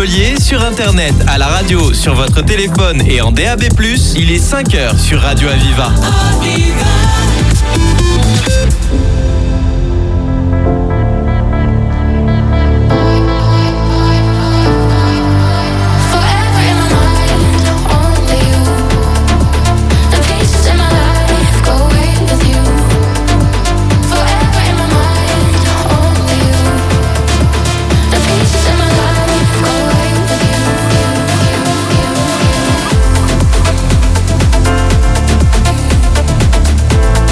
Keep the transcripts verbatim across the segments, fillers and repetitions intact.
Montpellier, sur internet, à la radio, sur votre téléphone et en D A B plus, il est cinq heures sur Radio Aviva. Aviva. We'll be right back.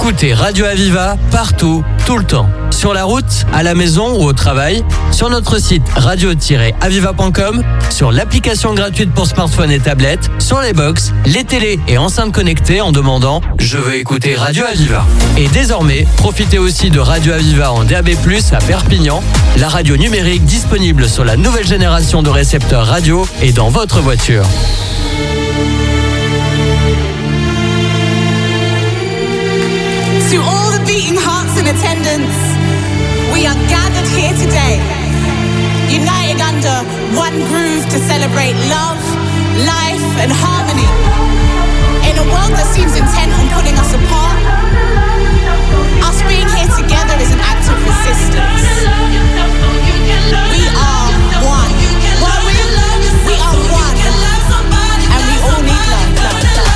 Écoutez Radio Aviva partout, tout le temps. Sur la route, à la maison ou au travail, sur notre site radio tiret aviva point com, sur l'application gratuite pour smartphone et tablette, sur les box, les télés et enceintes connectées en demandant « Je veux écouter Radio Aviva ». Et désormais, profitez aussi de Radio Aviva en D A B plus, à Perpignan, la radio numérique disponible sur la nouvelle génération de récepteurs radio et dans votre voiture. To all the beating hearts in attendance, we are gathered here today, united under one groove to celebrate love, life and harmony. In a world that seems intent on pulling us apart, us being here together is an act of resistance. We are one. Well, we, we are one, and we all need love, love, love.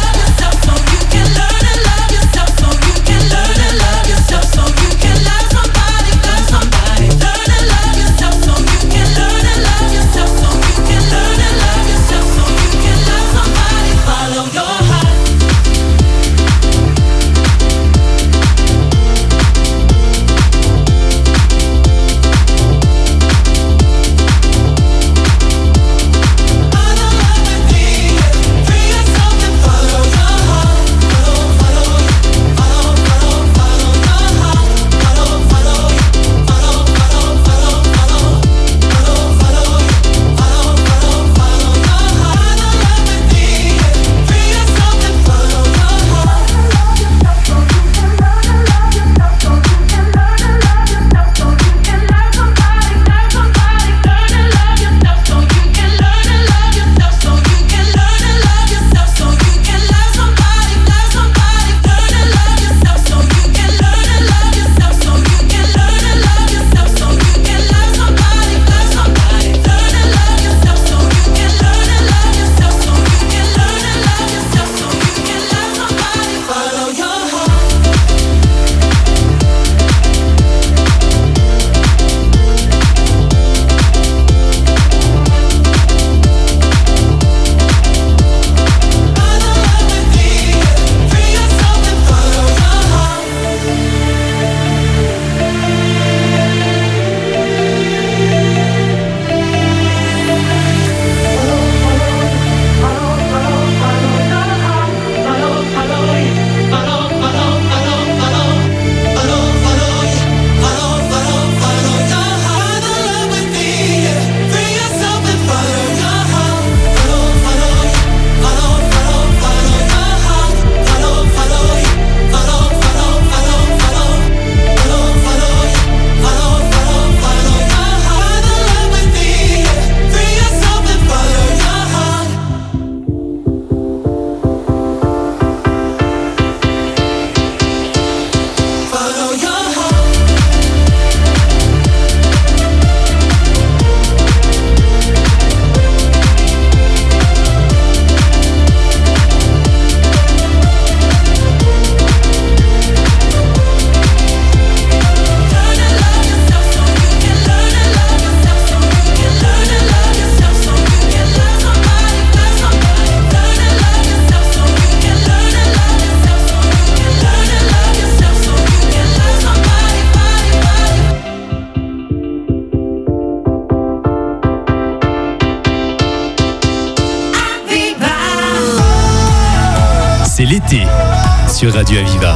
C'est l'été sur Radio Aviva.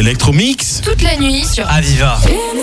Electromix. Toute la nuit sur Aviva.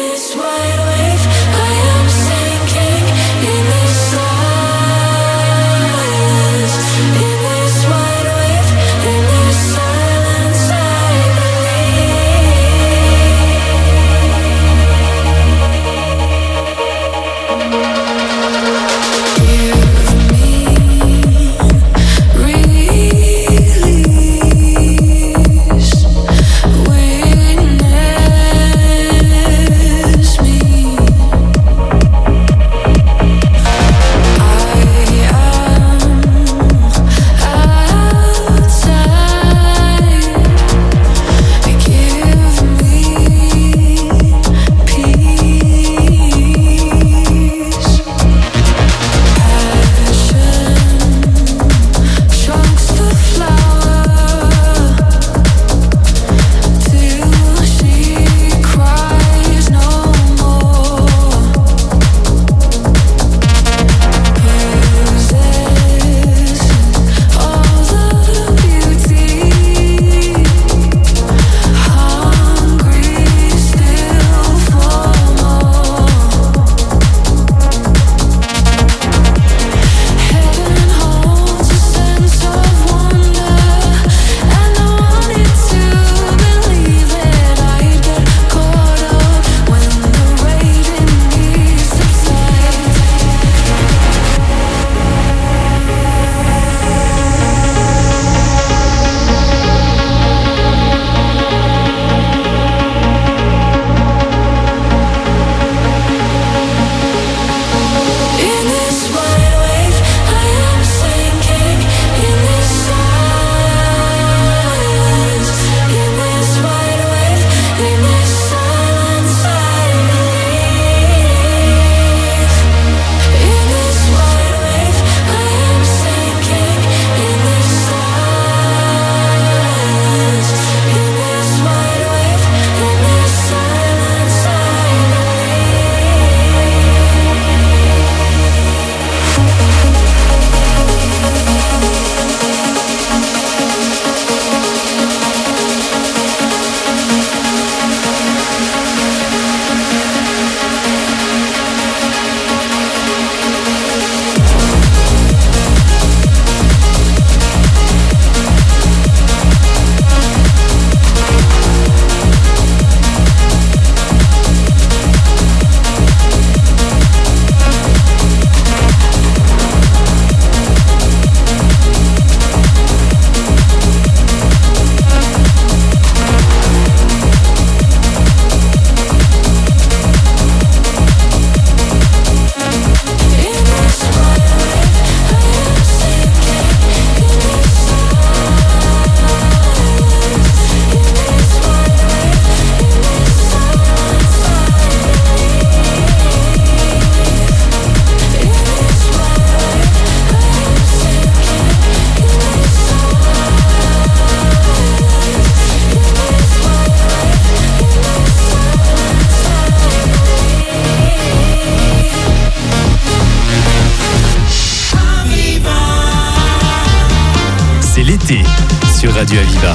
Sur Radio Aviva.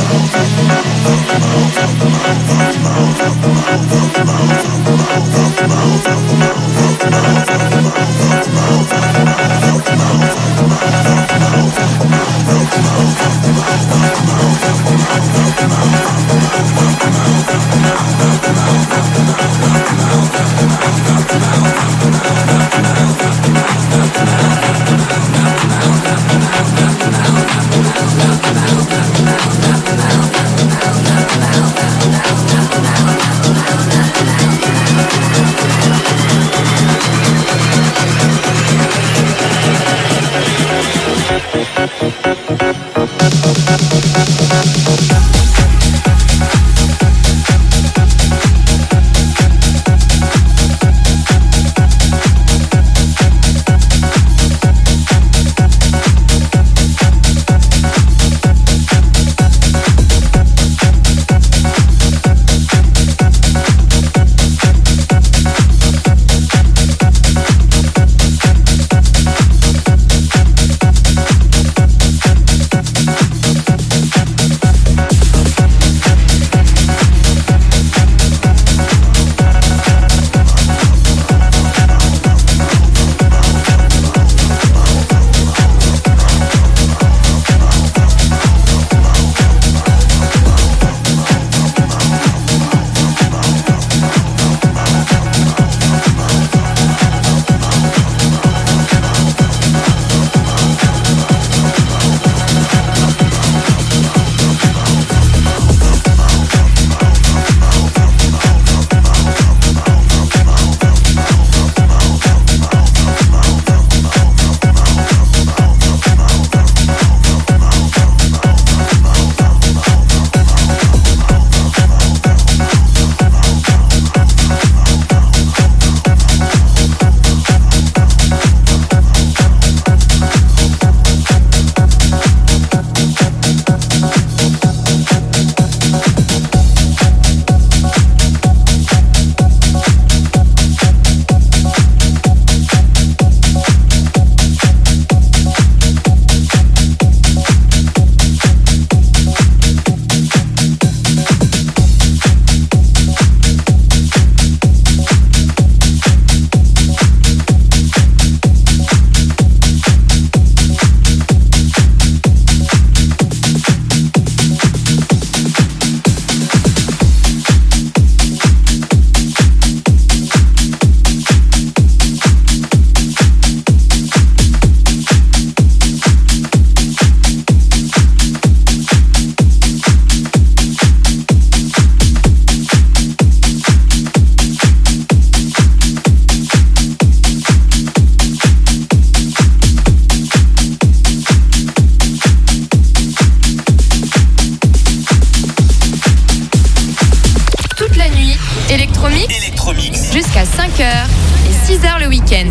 jusqu'à cinq heures et six heures le week-end.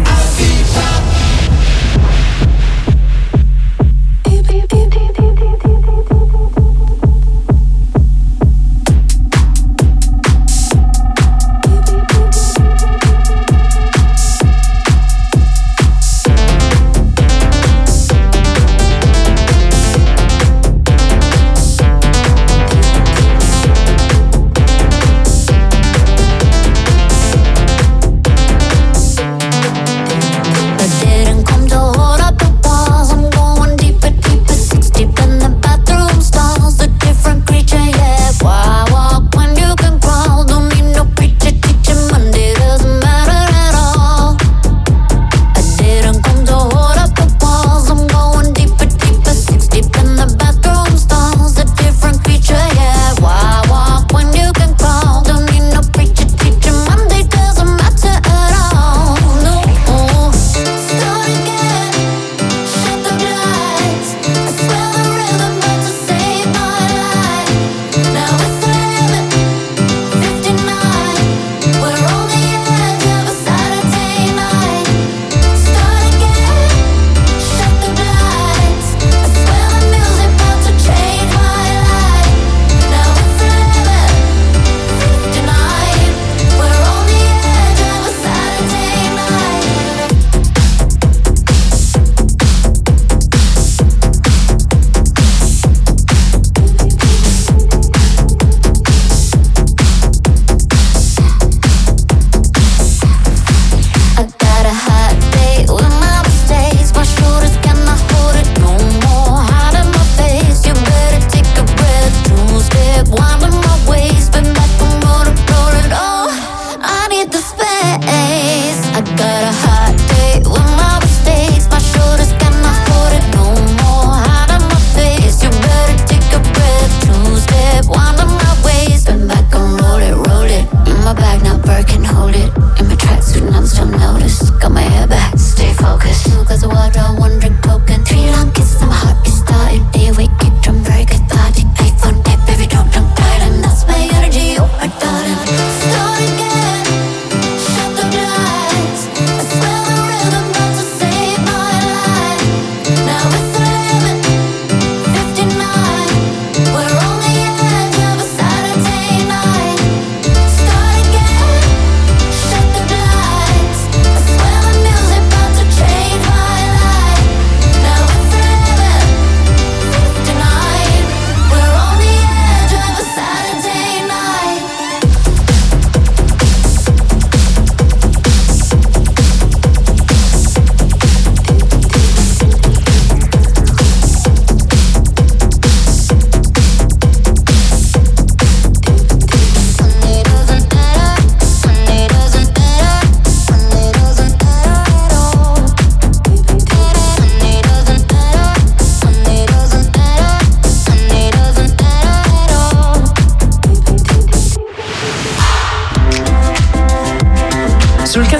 Did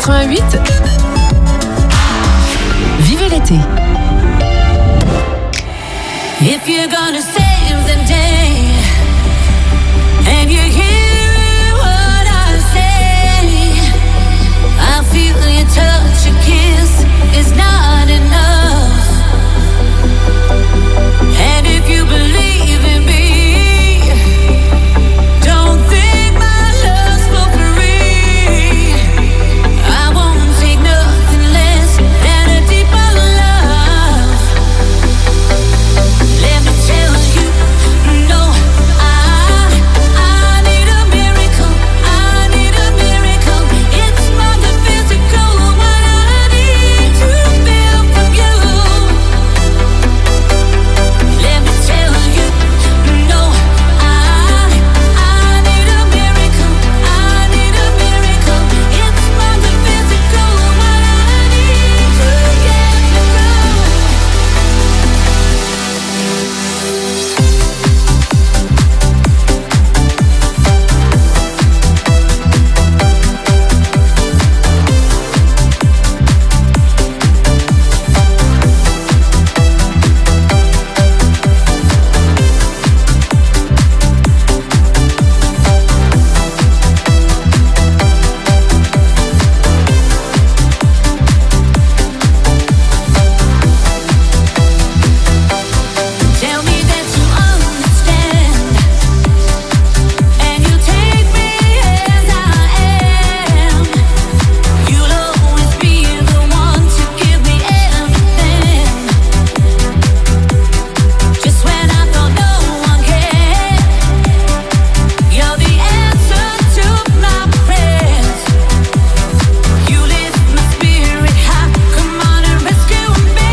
quatre-vingt-huit. Vivez l'été. If you're gonna save the day and you hear what I say, I feel your touch, your kiss is not enough. And if you believe in me, don't think my love's for free. I won't take nothing less than a deeper love. Let me tell you, no, I, I need a miracle, I need a miracle. It's more than physical, what I need to feel from you. Let me tell you, no, I, I need a miracle, I need a miracle. It's more than physical, what I need to get me through. Tell me that you understand, and you take me as I am. You'll always be the one to give me everything. Just when I thought no one cared, you're the answer to my prayers. You lift my spirit high, come on and rescue me.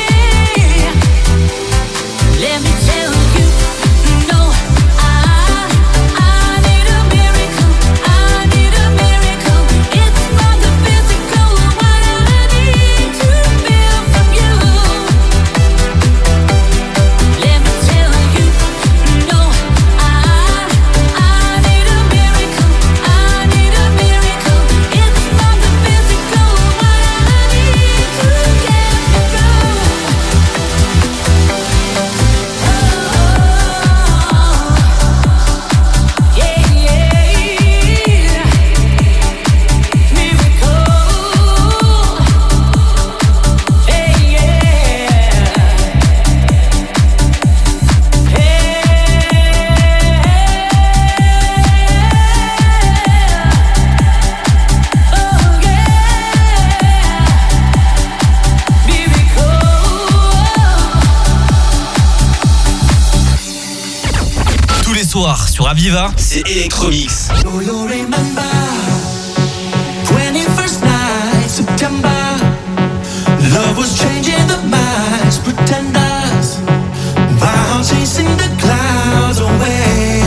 Let me tell you, no, I, I need a miracle, I need a miracle. It's more than physical, what I need to feel from you. Let me tell you, no, I, I need a miracle, I need a miracle. It's more than physical, what I need to get me through. Yeah, yeah, miracle. Hey, yeah, oh yeah, miracle. Tous les soirs sur Aviva, c'est Electromix. Do you remember twenty-first night September? Love was changing the minds, pretenders, while chasing the clouds away.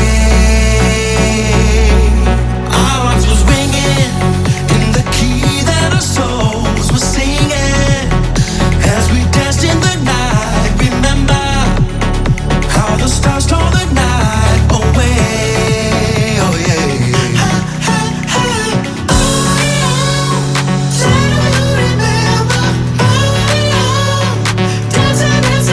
Our hearts was ringing in the key that our souls were singing as we danced in the night. Remember how the stars tore the night away. Oh yeah. Hey, hey, hey. Oh yeah.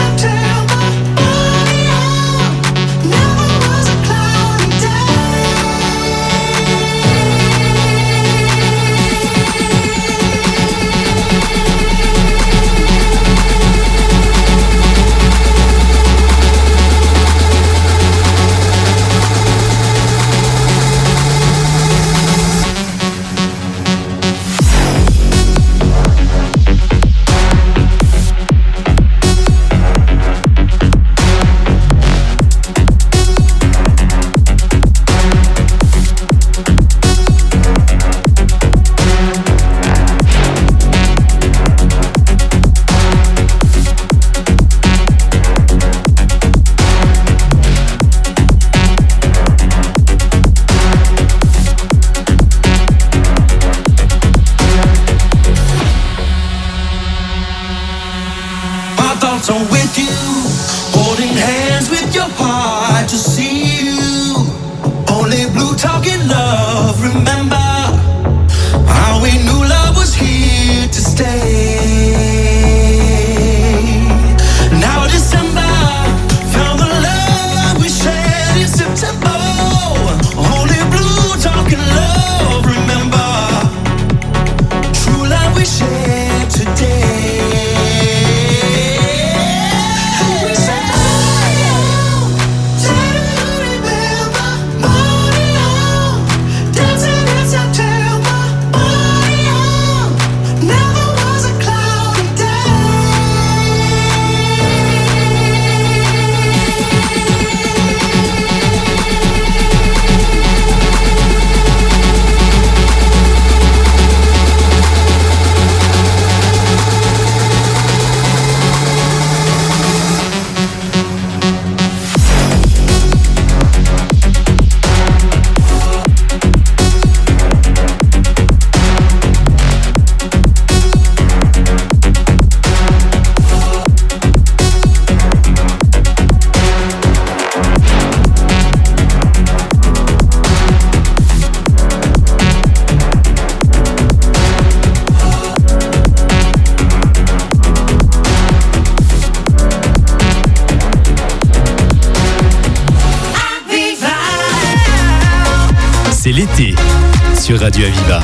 C'est l'été sur Radio Aviva.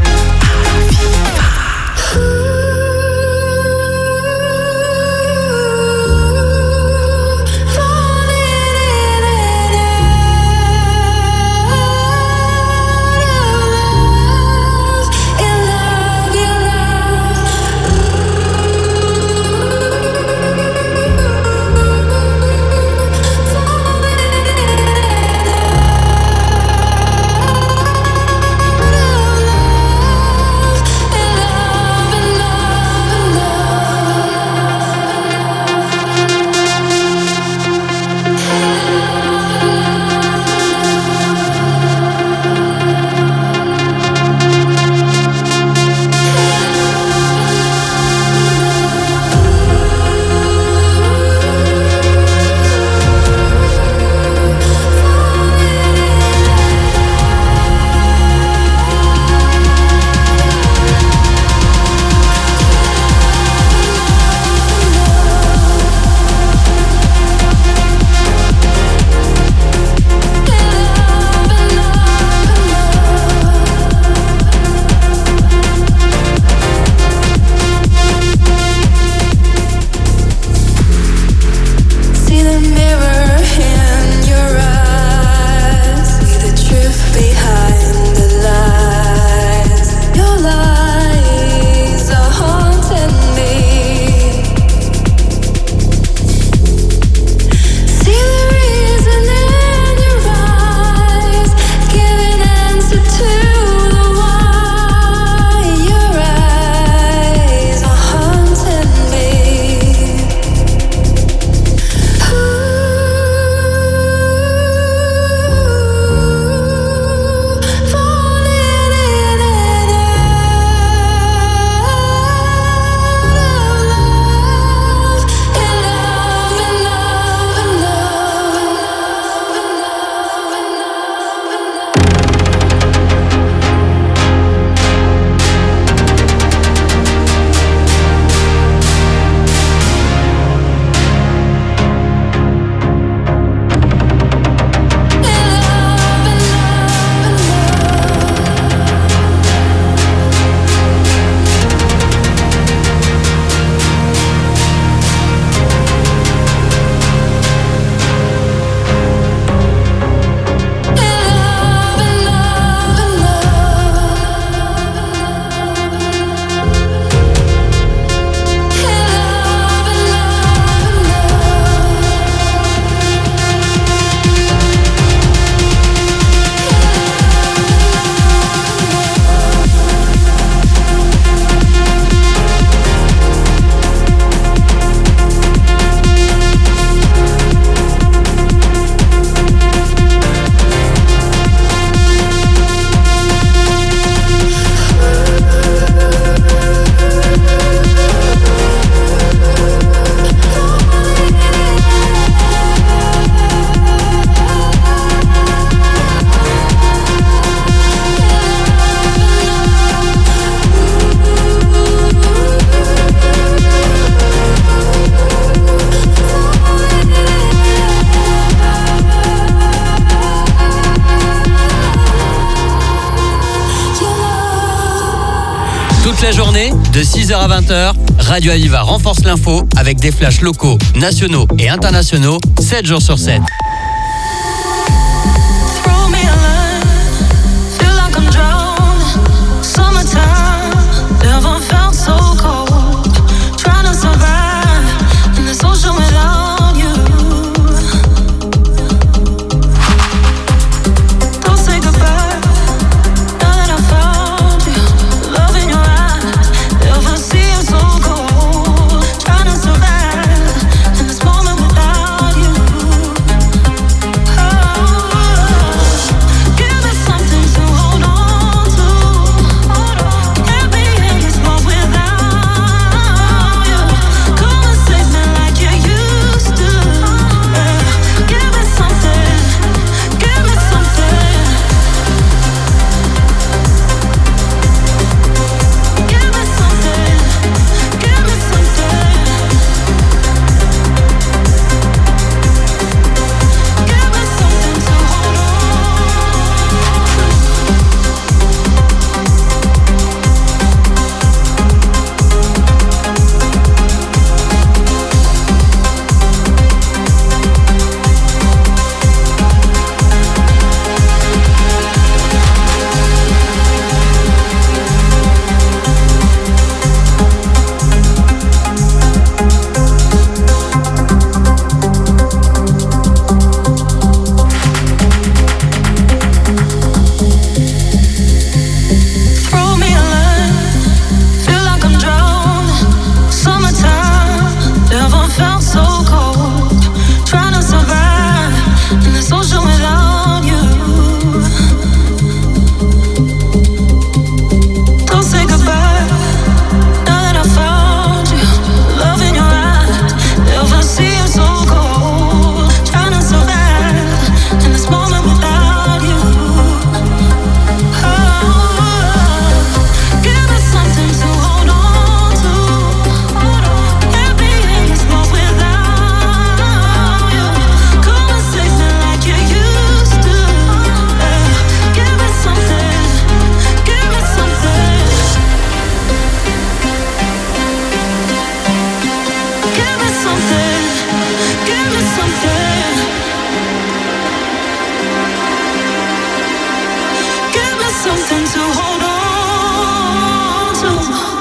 la journée, de six heures à vingt heures, Radio Aviva renforce l'info avec des flashs locaux, nationaux et internationaux, sept jours sur sept. Trying to survive in this moment without you. something to hold on to.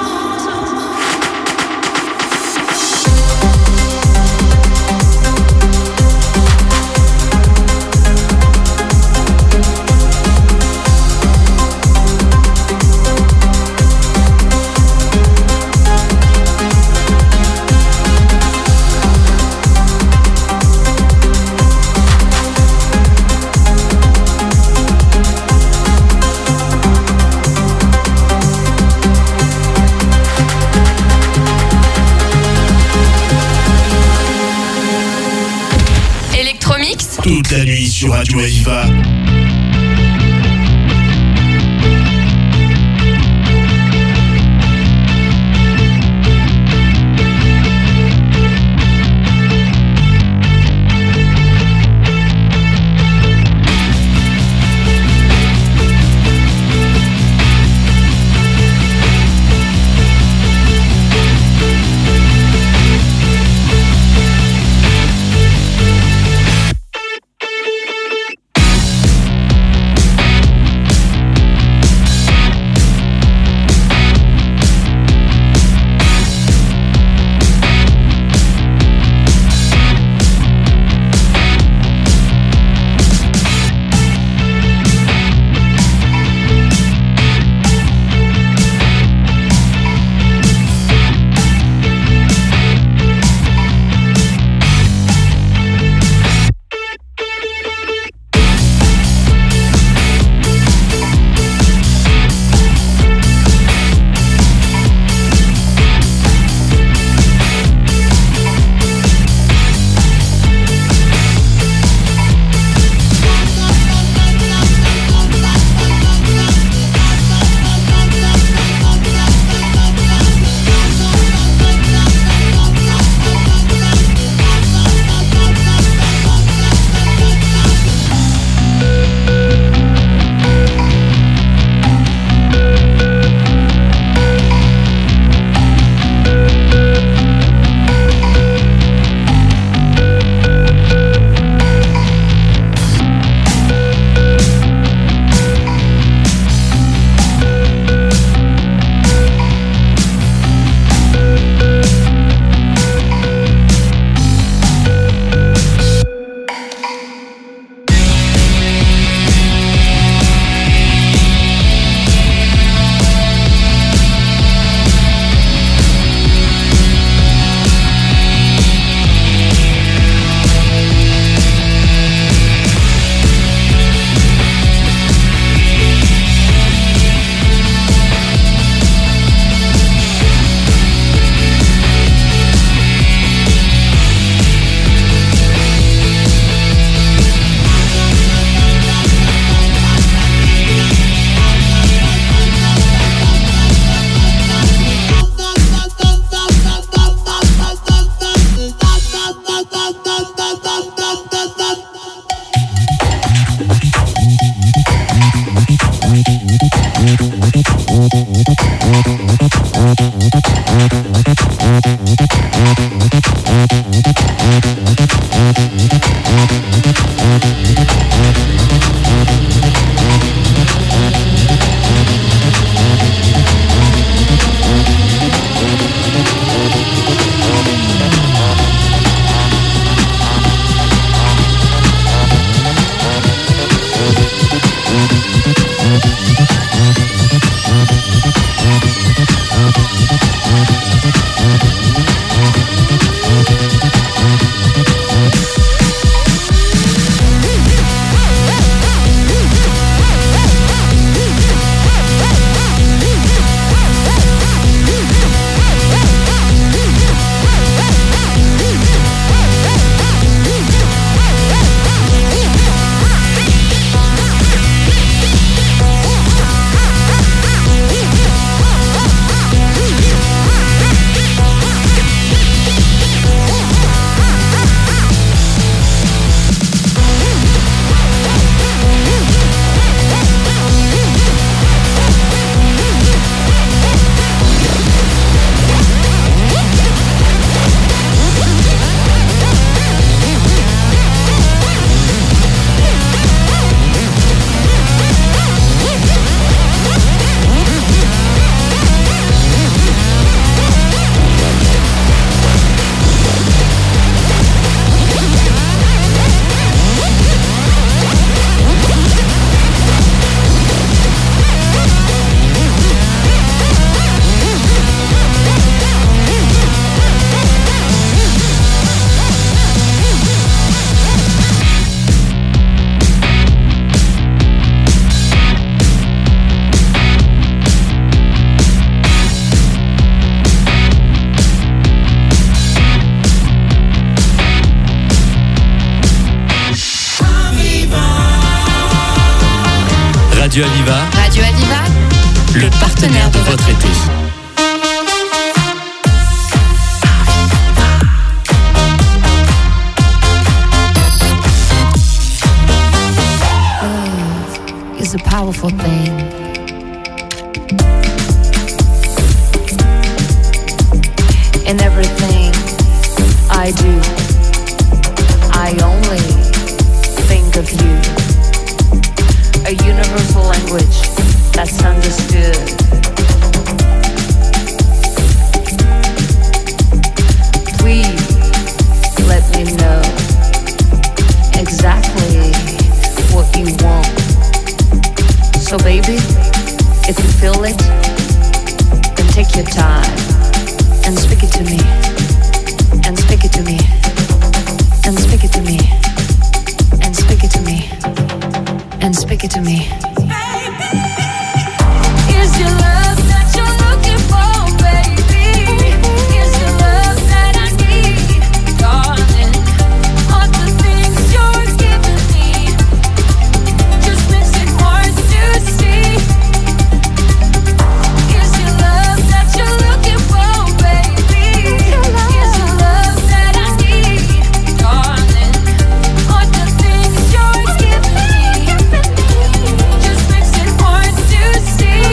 Toute la nuit sur Radio Aviva. Radio Aviva, Radio Aviva, le partenaire de votre été. Is a powerful thing. In everything I do, I only think of you. A universal language that's understood. Please let me know exactly what you want. So baby, if you feel it, then take your time and speak it to me, and speak it to me, and speak it to me, and speak it to me, and speak it to me. Is your love that you're looking for, baby? Is your love that I need, darling? All the things you're giving me just makes it hard to see. Is your love that you're looking for, baby? Is your love that I need, darling? All the things you're giving me just makes it hard to see.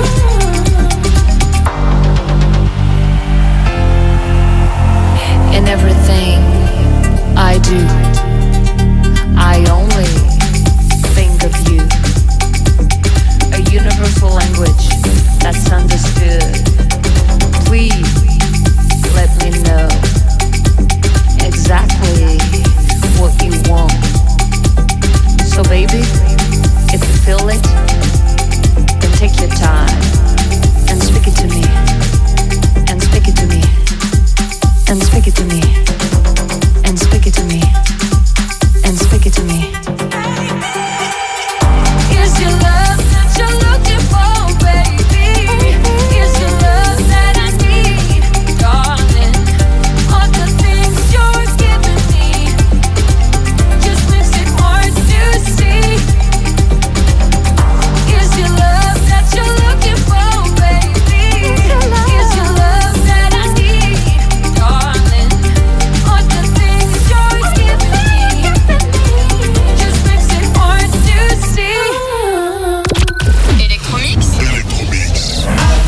In everything I do, I only think of you. A universal language that's understood. Please let me know exactly what you want. So baby, if you feel it, then take your time and speak it to me, and speak it to me, and speak it to me, and speak it to me, and speak it to me. Is your love that you're looking for, baby? Is your love that I need, darling? All the things you're giving me just makes it hard to see. Is your love that you're looking for, baby? Is your love that I need, darling? All the things you're giving me just makes it hard to see. Electromix, Electromix,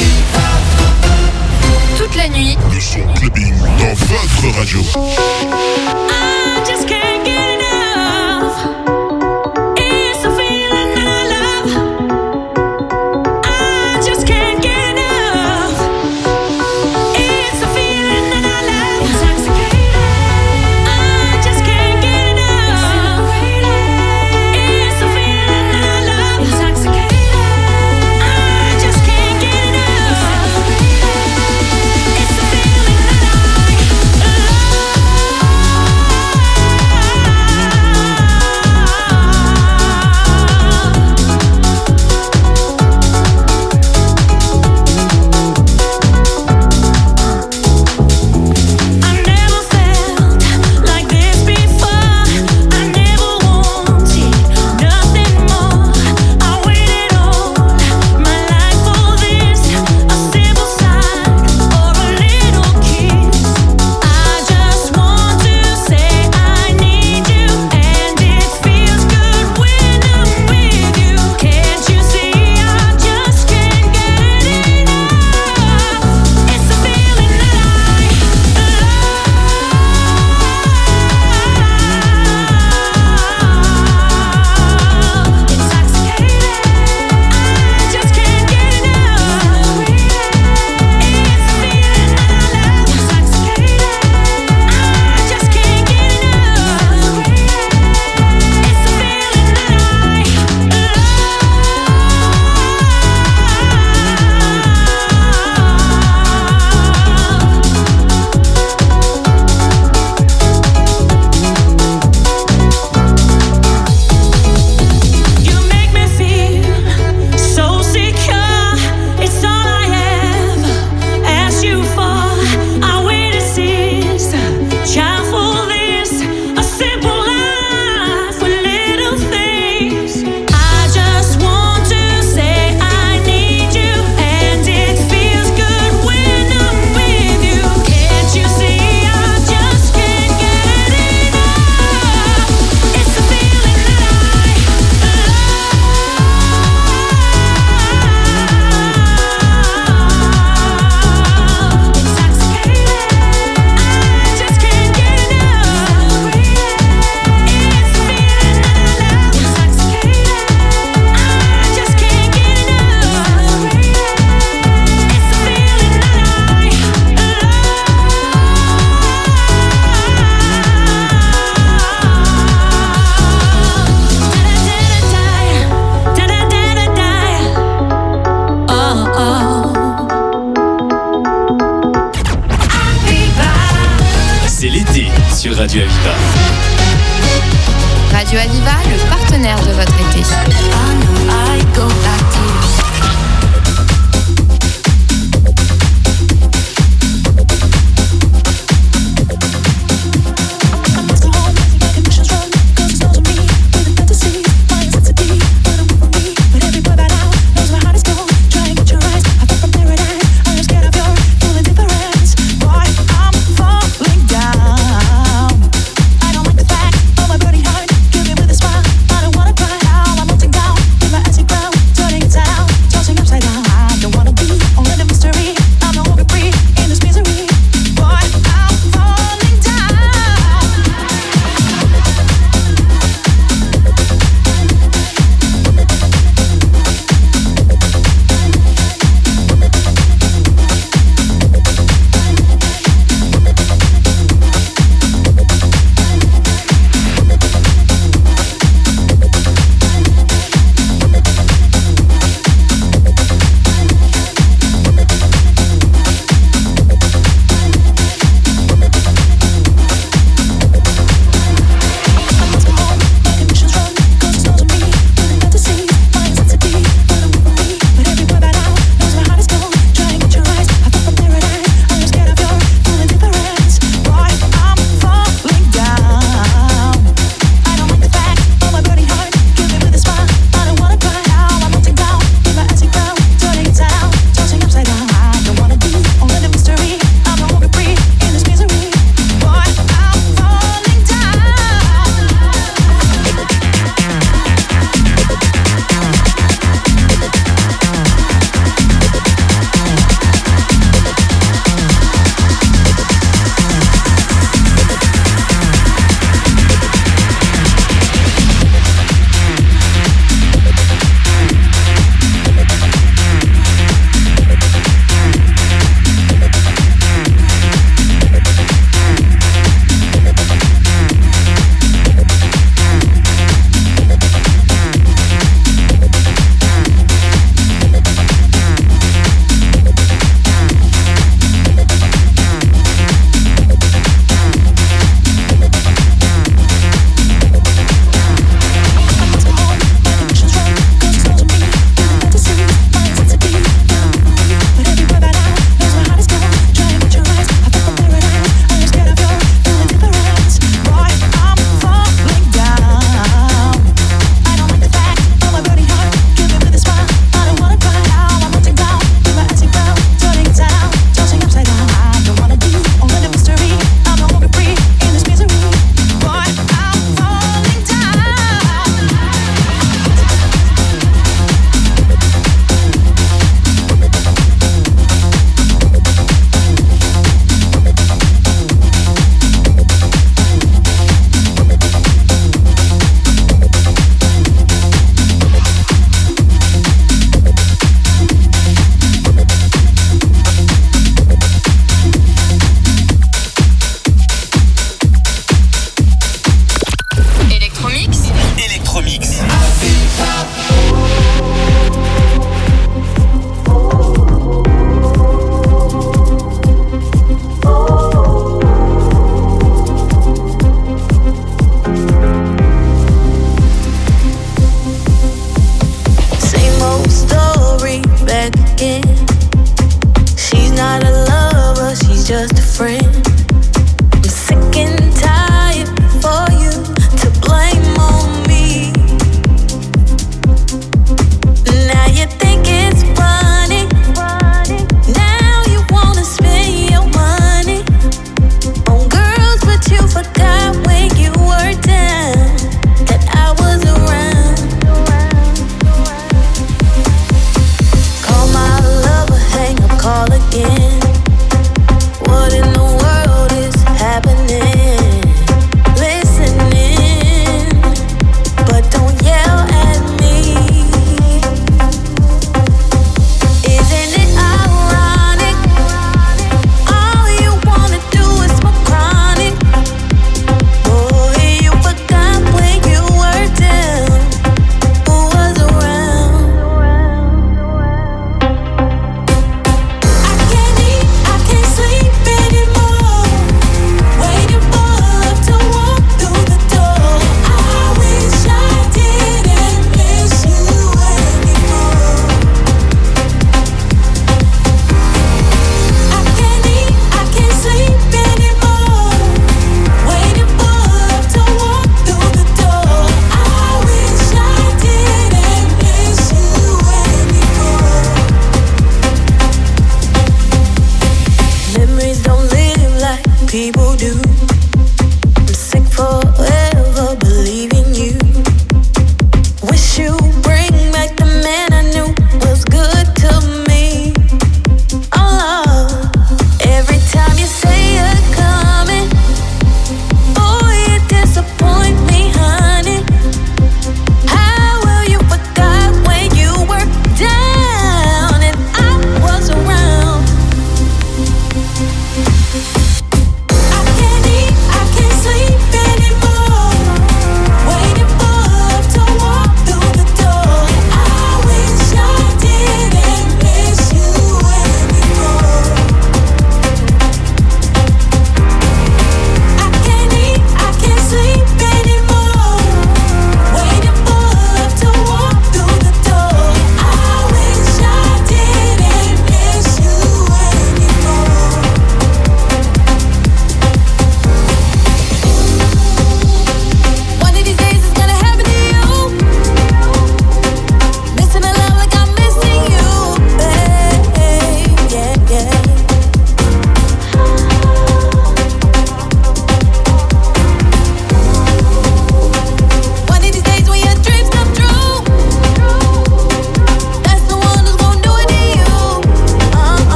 toute la nuit, le son clubbing dans votre radio. I just can't get enough. It's a feeling that I love. I just can't get enough. It's a feeling that I love. Intoxicated. I just can't get enough. It's a feeling that I love. Intoxicated. I just can't get enough. It's a feeling that I love. Radio Aviva. Radio Aviva, le partenaire de votre été. Down.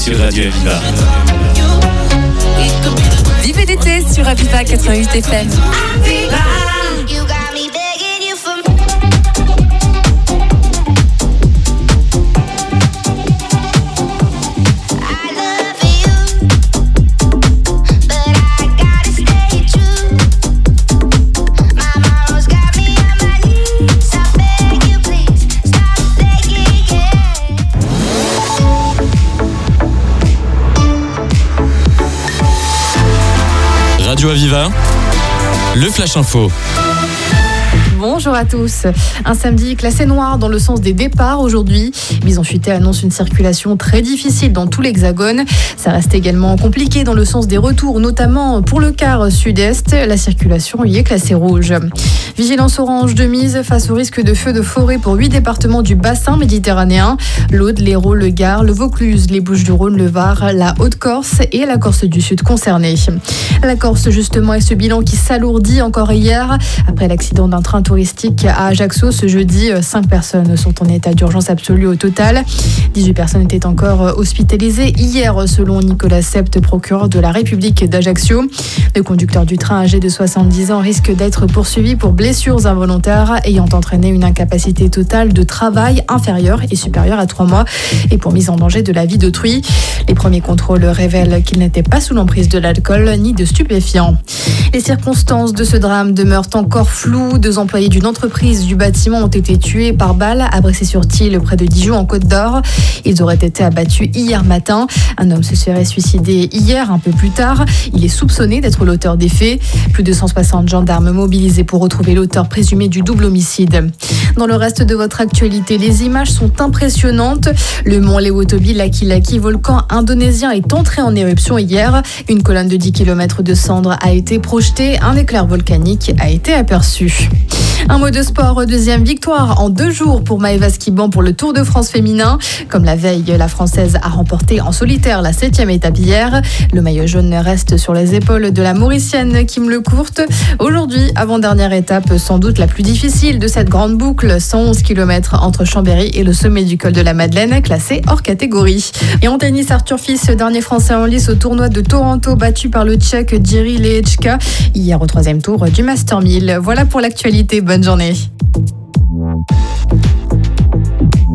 sur Radio Aviva. Vivez l'été sur Aviva quatre-vingt-huit F M. Radio Aviva, le Flash Info. Bonjour à tous. Un samedi classé noir dans le sens des départs aujourd'hui. Bison Futé annonce une circulation très difficile dans tout l'Hexagone. Ça reste également compliqué dans le sens des retours, notamment pour le quart sud-est. La circulation y est classée rouge. Vigilance orange de mise face au risque de feux de forêt pour huit départements du bassin méditerranéen. L'Aude, l'Hérault, le Gard, le Vaucluse, les Bouches-du-Rhône, le Var, la Haute-Corse et la Corse du Sud concernés. La Corse justement et ce bilan qui s'alourdit encore hier. Après l'accident d'un train touristique à Ajaccio ce jeudi, cinq personnes sont en état d'urgence absolue au total. dix-huit personnes étaient encore hospitalisées hier selon Nicolas Sept, procureur de la République d'Ajaccio. Le conducteur du train âgé de soixante-dix ans risque d'être poursuivi pour blessures involontaires ayant entraîné une incapacité totale de travail inférieure et supérieure à trois mois et pour mise en danger de la vie d'autrui. Les premiers contrôles révèlent qu'il n'était pas sous l'emprise de l'alcool ni de stupéfiants. Les circonstances de ce drame demeurent encore floues. Deux employés d'une entreprise du bâtiment ont été tués par balle à Bressay-sur-Tille, près de Dijon, en Côte d'Or. Ils auraient été abattus hier matin. Un homme se serait suicidé hier, un peu plus tard. Il est soupçonné d'être l'auteur des faits. Plus de cent soixante gendarmes mobilisés pour retrouver l'auteur présumé du double homicide. Dans le reste de votre actualité, les images sont impressionnantes. Le mont Lewotobi, Laki-Laki, volcan indonésien, est entré en éruption hier. Une colonne de dix kilomètres de cendres a été projetée. Un éclair volcanique a été aperçu. Un mot de sport, deuxième victoire en deux jours pour Maëva Skiban pour le Tour de France féminin. Comme la veille, la Française a remporté en solitaire la septième étape hier. Le maillot jaune reste sur les épaules de la Mauricienne Kim Lecourt. Aujourd'hui, avant-dernière étape, sans doute la plus difficile de cette grande boucle, cent onze kilomètres entre Chambéry et le sommet du col de la Madeleine, classé hors catégorie. Et en tennis, Arthur Fils, dernier Français en lice au tournoi de Toronto, battu par le Tchèque Jiří Lehečka hier au troisième tour du Master mille. Voilà pour l'actualité. Bonne journée.